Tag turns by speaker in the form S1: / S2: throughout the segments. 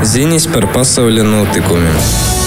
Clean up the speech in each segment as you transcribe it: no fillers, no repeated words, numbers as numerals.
S1: Ziņas par pasaules notikumiem.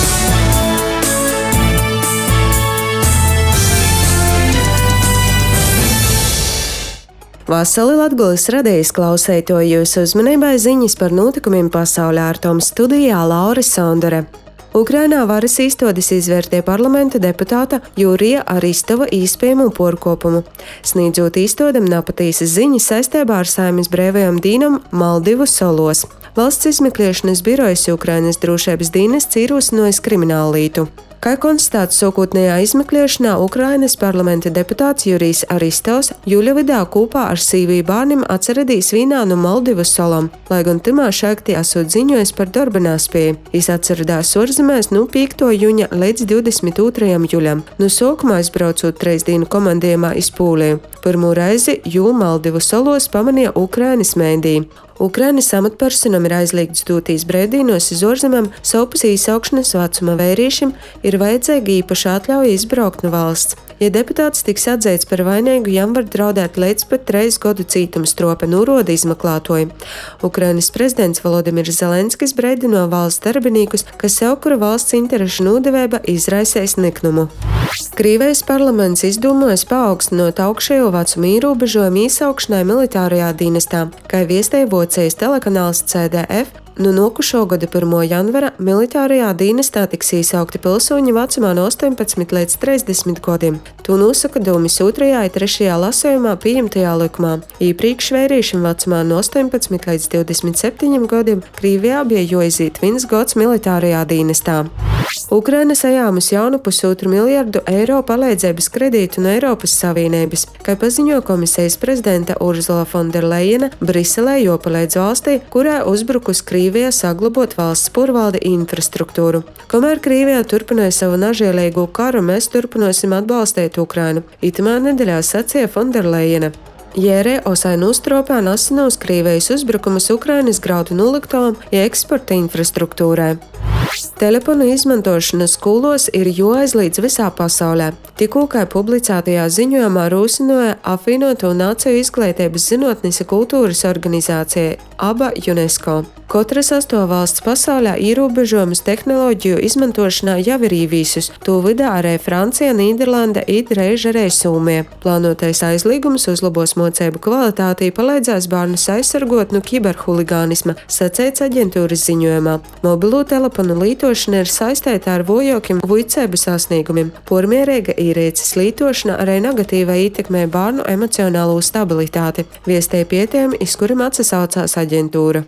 S2: Vasali Latgulis radījis klausēto jūsu uzmanībai ziņas par notikumiem pasaulē ar tom studijā Laura Sondore. Ukrainā varas iestādes izvērtē parlamenta deputāta Jurija Aristova īspējamo porkopumu, sniedzot iestādēm nepatīsas ziņas saistībā ar Saeimas brīvajam dīnam Maldivu salos. Valsts izmeklēšanas birojas Ukrainas drošības dienests ierosināja kriminālu lietu. Kā konstatēts sākotnējā izmeklēšanā, Ukrainas parlamenta deputāts Jurijs Aristovs jūļa vidā kopā ar sīvī bērniem atceradīs vienā no Maldivas salām, lai gan timā šakti esot ziņojis par darba nespēju. Viņš atceradās ārzemēs no 5. jūņa līdz 22. jūļam, no sākumā aizbraucot 3 dienu komandējumā iz Poliju. Pirmo reizi jū Maldivu salos pamanīja Ukrainas mēdī. Ukrainas amatpersonam ir aizliegts doties brīvdienos uz ārzemēm, savpus īsaukšanas vecuma vīriešiem ir vajadzīga īpaša atļauja izbraukt no valsts. Ja deputāts tiks atzīts par vainīgu, jam var draudēt līdz pat 3 gadu cietuma strope, norāda izmeklētāji. Ukrainas prezidents Volodimirs Zelenskis brīdino valsts darbiniekus, ka sevkura valsts interešu nodevība izraisīs niknumu. Krievijas parlaments izdomājas paaugstinot augšējo vecuma ierobežojumu īsaukšanai militārajā dienestā, kā viestīja Vācijas telekanāls CDF. No nākošā gada 1. janvara militārajā dienestā tiks īsaukti pilsoņi vecumā no 18 līdz 30 gadiem. To nosaka Dūmis 2. un 3. lasījumā pieņemtajā likumā. Iepriekš vīriešiem vecumā no 18 līdz 27 gadiem Krievijā bija jāiziet 1 gads militārajā dienestā. Ukraina saņēmusi jaunu $1,5 miljardu eiro palīdzības kredītu no Eiropas Savienības, kā paziņoja komisijas prezidenta Urzula Fonderlejena, Briselē jāpalīdz valstī, kurā uzbrukus Krievijā saglabāt valsts pārvalde infrastruktūru. Kamēr Krievijā turpināja savu nažēlīgo karu, mēs turpināsim atbalstīt Ukrainu. Itamā nedēļā sacīja Fonderlejena. Jērē Osain uztropā nesenos Krievijas uzbrukumus Ukrainas graudu noliktavam un eksporta infrastruktūrai. Telefonu izmantošana skolos ir jāaizliedz visā pasaulē. Tikko kā publicētajā ziņojumā rosināja Apvienoto Nāciju izglītības zinātnes un kultūras organizācija ABA UNESCO. Katra 8 valsts pasaulē ierobežojumus tehnoloģiju izmantošanā jau ir ievīsus, to vidā arī Francija, Nīderlande un reiz arī Somija. Plānotais aizliegums uzlabos mācību kvalitāti, palīdzēs bērnus aizsargot no kiberhuligānisma, sacīts aģentūras ziņojumā. Mobilo telefonu lietošana ir saistīta ar vājākiem vicēbu sasniegumiem. Pormierīga ierīces lietošana arī negatīvā ietekmē bērnu emocionālo stabilitāti, viestīja pētījumi, iz kuriem atsaucās aģentūra.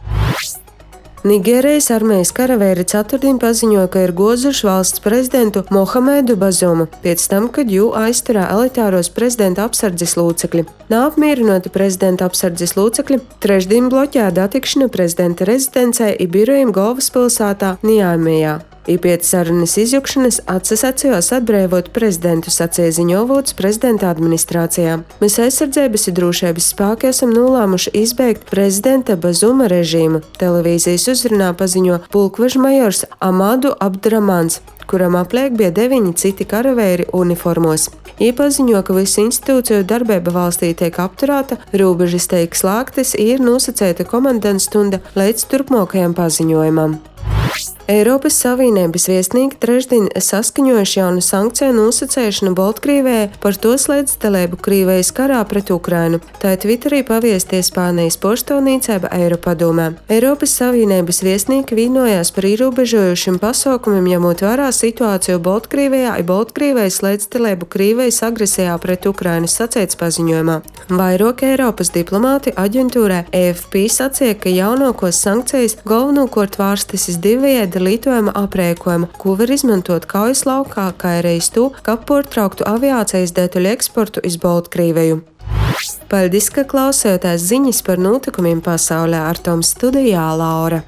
S2: Nigērijas armijas karavēri ceturtdien paziņoja, ka ir gozuši valsts prezidentu Mohamedu Bazumu pēc tam, kad jū aizturē elitāros prezidenta apsardzes locekļi. Neapmierināti prezidenta apsardzes locekļi trešdien bloķēja attikšanu prezidenta rezidencē un birojiem galvaspilsētā Niamejā. Pēc sarunas izjukšanas atsacījās atbrīvot prezidentu, sacīja ziņovots prezidenta administrācijā. Mēs aizsardzības un drošības spēki esam nolēmuši izbeigt prezidenta Bazuma režīmu. Televīzijas uzrunā paziņo pulkvežmajors Amadu Abdramans, kuram apliek bija 9 citi karavēri uniformos. Paziņo, ka visu institūciju darbība valstī tiek apturēta, robežas tiek slēgtas, ir nosacīta komandantstunda līdz turpmākajam paziņojumam. Eiropas Savienības viesnīgi trešdien saskaņojuši jaunu sankciju nosacīšanu Baltkrievijai par to līdzdalību Krievijas karā pret Ukrainu. Tā Twitterī paviestie Spānijas poštāvniecība Eiropadomē. Eiropas Savienības viesnīgi vienojās par ierobežojošiem pasākumiem, ņemot vērā situāciju Baltkrievijā un Baltkrievijas līdzdalību Krievijas agresijā pret Ukrainu, sacīts paziņojumā. Vairāk Eiropas diplomāti aģentūrai AFP sacīja, ka jaunākos sankcijas galvenokārt vērstas uz divējādi lietojama aprēkojuma, ko var izmantot kaujas laukā, kā arī uz to, ka pārtrauktu aviācijas detaļu eksportu uz Baltkrieviju. Paldies, ka klausījāties ziņas par notikumiem pasaulē ar tom studijā Laura.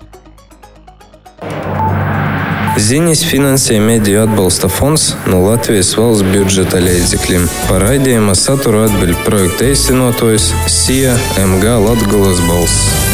S1: Ziņas finansēja Mediju atbalsta fonds no Latvijas valsts budžeta līdzekļiem. Par raidījuma saturu atbild projekta īstenotājs SIA MG Latgulis balss.